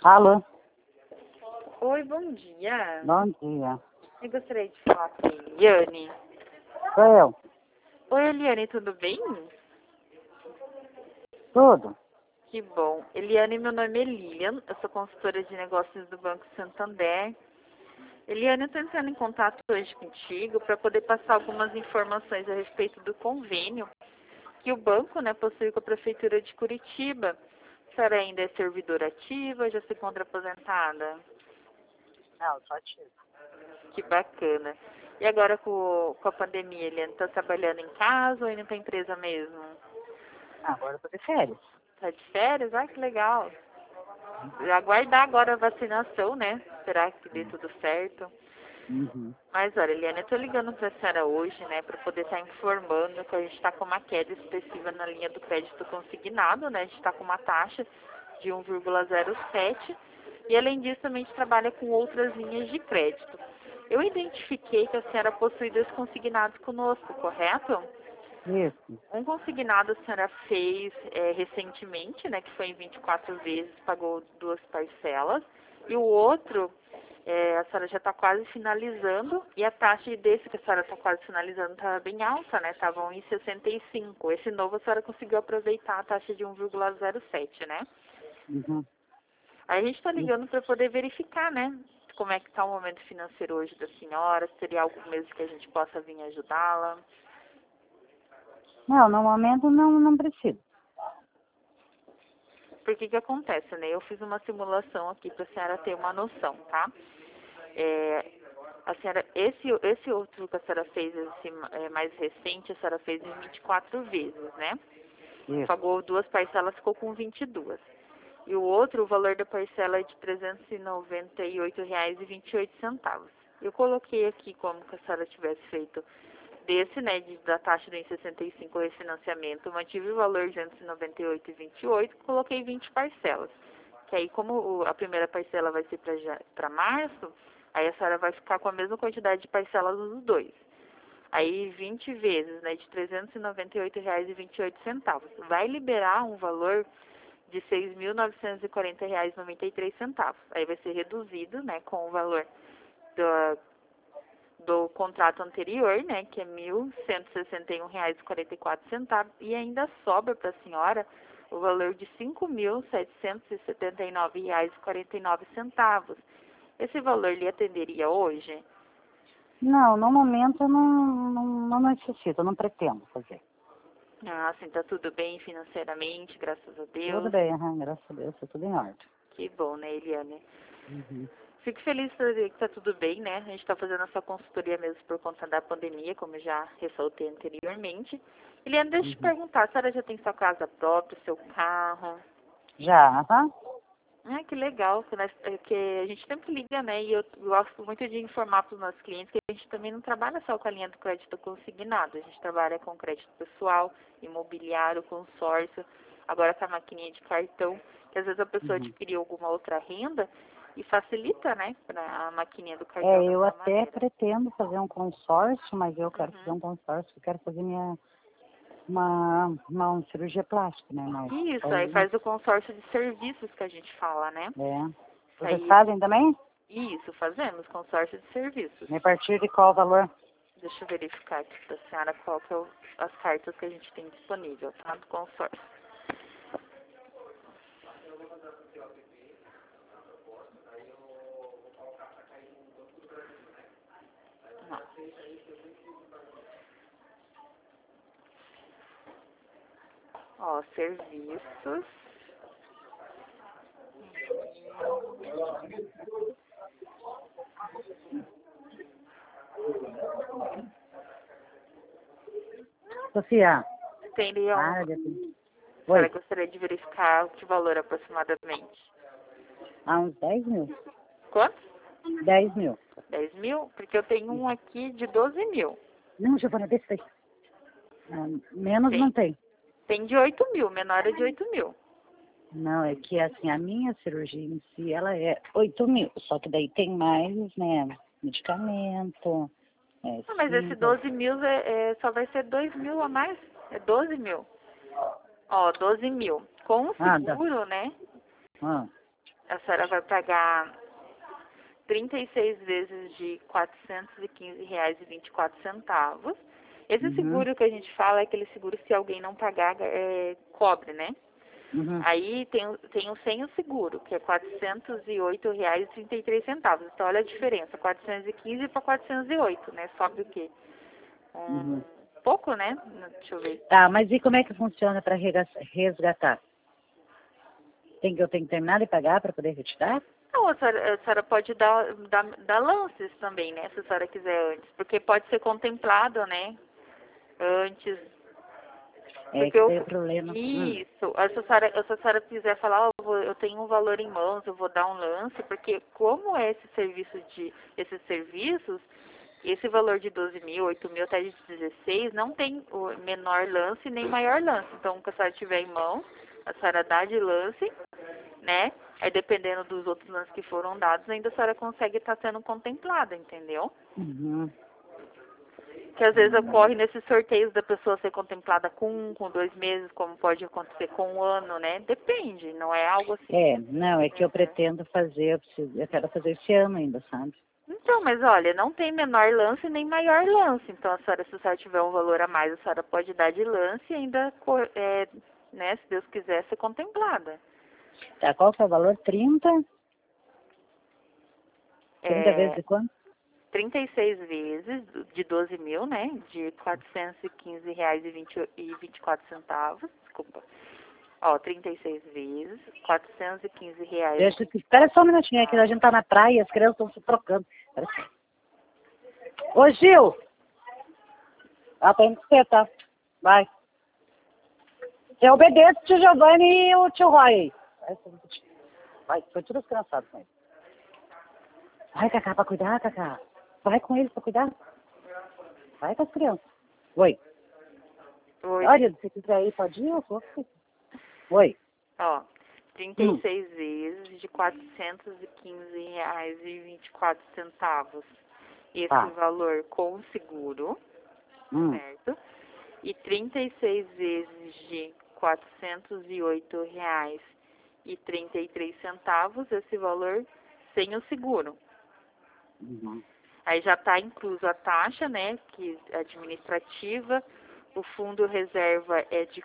Alô? Oi, bom dia. Bom dia. Eu gostaria de falar com a Eliane. Sou eu. Oi, Eliane, tudo bem? Tudo? Que bom. Eliane, meu nome é Lilian, eu sou consultora de negócios do Banco Santander. Eliane, eu estou entrando em contato hoje contigo para poder passar algumas informações a respeito do convênio que o banco, possui com a Prefeitura de Curitiba. A senhora ainda é servidora ativa, já se encontra aposentada? Não, só ativo. Que bacana. E agora com a pandemia, Eliane, está trabalhando em casa ou indo para a empresa mesmo? Agora eu tô de férias. Tá de férias? Ah, que legal. Aguardar agora a vacinação, né? Esperar que dê tudo certo. Uhum. Mas olha, Eliane, eu tô ligando para a senhora hoje, para poder estar informando que a gente está com uma queda expressiva na linha do crédito consignado, né? A gente está com uma taxa de 1,07 e além disso também a gente trabalha com outras linhas de crédito. Eu identifiquei que a senhora possui 2 consignados conosco, correto? Isso. Um consignado a senhora fez recentemente, que foi em 24 vezes, pagou 2 parcelas. E o outro, a senhora já está quase finalizando. E a taxa desse que a senhora está quase finalizando estava bem alta, né? Estava 1,65. Esse novo a senhora conseguiu aproveitar a taxa de 1,07, né? Uhum. Aí a gente está ligando para poder verificar, como é que está o momento financeiro hoje da senhora, se teria algo mesmo que a gente possa vir ajudá-la. Não, no momento não preciso. Porque que acontece, Eu fiz uma simulação aqui para a senhora ter uma noção, tá? A senhora, esse outro que a senhora fez, mais recente, a senhora fez em 24 vezes, né? Isso. Pagou 2 parcelas, ficou com 22. E o outro, o valor da parcela é de R$ 398,28. Eu coloquei aqui como que a senhora tivesse feito desse, da taxa do 1,65 refinanciamento, mantive o valor de R$ 298,28, coloquei 20 parcelas. Que aí, como a primeira parcela vai ser para março, aí a senhora vai ficar com a mesma quantidade de parcelas dos dois. Aí 20 vezes, de R$ 398,28. Vai liberar um valor de R$ 6.940,93. Aí vai ser reduzido, com o valor do contrato anterior, que é R$ 1.161,44, e ainda sobra para a senhora o valor de R$ 5.779,49. Esse valor lhe atenderia hoje? Não, no momento eu não necessito, não pretendo fazer. Ah, sim, tá tudo bem financeiramente, graças a Deus. Tudo bem, graças a Deus, tá tudo em ordem. Que bom, Eliane? Uhum. Fico feliz de saber que tá tudo bem, A gente está fazendo essa consultoria mesmo por conta da pandemia, como eu já ressaltei anteriormente. Eliane, deixa eu te perguntar, a senhora já tem sua casa própria, seu carro? Já, Ah, que legal, que a gente sempre liga, e eu gosto muito de informar para os nossos clientes que a gente também não trabalha só com a linha do crédito consignado, a gente trabalha com crédito pessoal, imobiliário, consórcio, agora com a maquininha de cartão, que às vezes a pessoa adquiriu alguma outra renda e facilita, para a maquininha do cartão eu dessa até maneira. pretendo fazer um consórcio, mas eu quero fazer um consórcio, eu quero fazer uma cirurgia plástica, Mas Isso, aí faz o consórcio de serviços que a gente fala, Vocês Aí, fazem também? isso, fazemos consórcio de serviços. A partir de qual valor? Deixa eu verificar aqui para a senhora qual que é as cartas que a gente tem disponível, tá? Do consórcio. Não. Ó, serviços. Sofia. Teria A a Oi. senhora gostaria de verificar que valor aproximadamente? Uns 10 mil. Quanto? 10 mil. 10 mil? Porque eu tenho um aqui de 12 mil. Não, Giovana, deixa aí. Menos não tem. Tem de 8 mil, menor é de 8 mil. Não, é que assim, a minha cirurgia em si, ela é 8 mil. Só que daí tem mais, medicamento. Mas esse 12 mil só vai ser 2 mil a mais. É 12 mil. Ó, 12 mil. Com o Tá. seguro, Ah, a senhora vai pagar 36 vezes de R$ 415,24. Esse seguro que a gente fala é aquele seguro se alguém não pagar, cobre, né? Aí tem o sem o seguro, que é R$ 408,33. Então, olha a diferença, 415 para 408, né? Sobe o quê? Pouco, né? Deixa eu ver. Tá, mas e como é que funciona para resgatar? Eu tenho que terminar de pagar para poder retirar? Não, a senhora pode dar lances também, né? Se a senhora quiser antes. Porque pode ser contemplado, né? Antes. É que tem o problema. Isso. Se a senhora quiser falar, eu tenho um valor em mãos, eu vou dar um lance, porque como é esses serviços, esse valor de 12 mil, 8 mil até de 16, não tem o menor lance nem maior lance. Então, o que a senhora tiver em mãos, a senhora dá de lance, né? Aí, dependendo dos outros lances que foram dados, ainda a senhora consegue estar sendo contemplada, entendeu? Que às vezes ocorre nesses sorteios da pessoa ser contemplada com 2 meses, como pode acontecer com 1 ano, né? Depende, não é algo assim. Não, é que eu pretendo fazer, eu quero fazer esse ano ainda, sabe? Então, mas olha, não tem menor lance nem maior lance. Então, se a senhora tiver um valor a mais, a senhora pode dar de lance e ainda, né, se Deus quiser, ser contemplada. Tá, qual que é o valor? 30? 30 vezes de quanto? 36 vezes de 12 mil, né? De R$ 415,24. Desculpa. Ó, 36 vezes, R$ 415. Espera só um minutinho aqui, a gente tá na praia e as crianças estão se trocando. Ô, Gil! Ela tá indo com você, tá? Vai. Você obedece o tio Giovanni e o tio Roy aí. Vai, foi tudo as criançadas com ele. Vai, Cacá, pra cuidar, Cacá. Vai com eles pra cuidar. Vai com as crianças. Oi. Olha, se você quiser ir, pode ir, eu vou. Oi. Ó, 36 vezes de R$ 415,24. Esse valor com seguro, certo? E 36 vezes de R$ 408,33, esse valor sem o seguro. Aí já está incluso a taxa, né, que é administrativa, o fundo reserva é de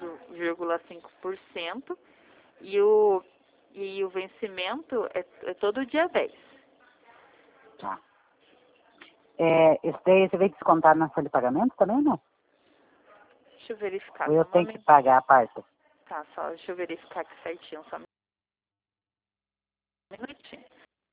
4,5% e o vencimento é todo dia 10. Tá. Esse daí você vai descontar na folha de pagamento também, não? Deixa eu verificar. Ou eu tenho que pagar a parte? Tá, só deixa eu verificar aqui certinho, só um minutinho.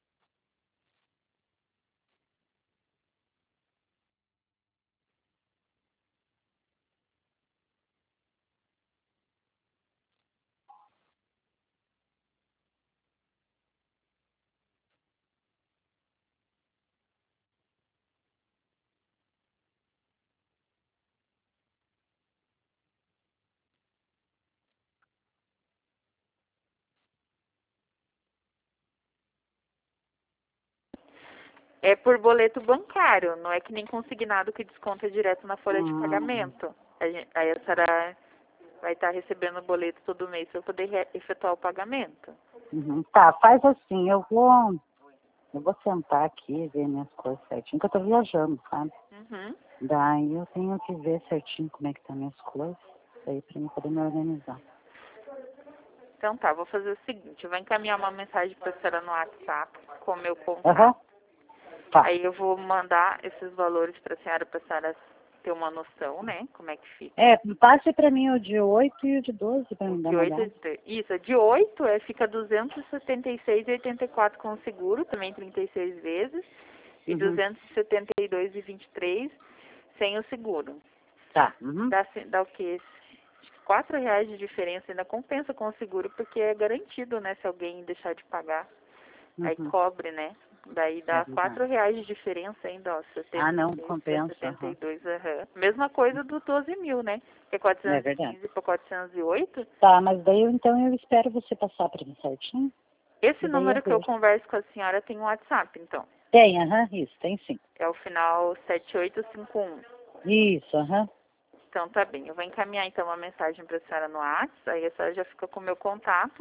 É por boleto bancário, não é que nem consignado que desconta direto na folha de pagamento. Aí a senhora vai estar recebendo o boleto todo mês para poder efetuar o pagamento. Tá, faz assim, eu vou sentar aqui e ver minhas coisas certinho, que eu tô viajando, sabe? Daí eu tenho que ver certinho como é que tá minhas coisas, aí pra mim poder me organizar. Então tá, vou fazer o seguinte, eu vou encaminhar uma mensagem para a senhora no WhatsApp com o meu contato. Tá. Aí eu vou mandar esses valores para a senhora ter uma noção, né, como é que fica. Passe pra mim o de 8 e o de 12 pra me dar uma olhada. Isso, de 8 fica R$ 276,84 com o seguro, também 36 vezes, e R$ 272,23 sem o seguro. Tá. Dá o quê? R$ 4,00 de diferença, ainda compensa com o seguro, porque é garantido, né, se alguém deixar de pagar. Aí cobre, né? Daí dá R$ 4,00 de diferença ainda, ó. 76, não, compensa. 72, Mesma coisa do 12 mil, né? Que é 415 para 408. Tá, mas daí então eu espero você passar pra mim certinho. Esse número que eu converso com a senhora tem um WhatsApp, então? Tem, isso, tem sim. É o final 7851. Isso, Então tá bem, eu vou encaminhar então uma mensagem para a senhora no WhatsApp, aí a senhora já fica com o meu contato.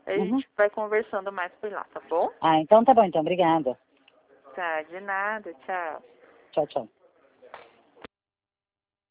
A gente vai conversando mais por lá, tá bom? Ah, então tá bom, então. Obrigada. Tá, de nada, tchau. Tchau, tchau.